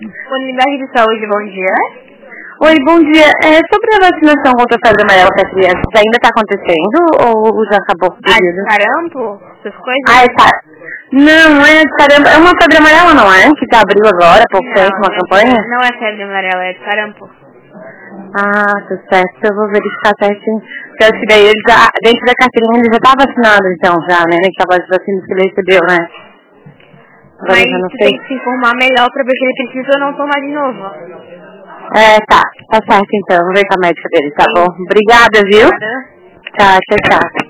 Unidade de Saúde, bom dia. Oi, bom dia. Sobre a vacinação contra a febre amarela para crianças, ainda está acontecendo ou já acabou o período? Sarampo? Essas coisas? Não é sarampo. É uma febre amarela, não é? Que já abriu agora, há pouco tempo, uma campanha? Não é febre amarela, é sarampo. Ah, tá certo. Eu vou verificar certinho. Porque eu acho que daí ele já, dentro da carteirinha ele já está vacinado, então, já, né? Naquelas vacinas que ele recebeu, né? Agora Mas eu já não tu sei. tem que se informar melhor pra ver se ele precisa ou não tomar de novo. Tá certo então. Vou ver com a médica dele, tá bom? Obrigada, viu? Nada. Tchau.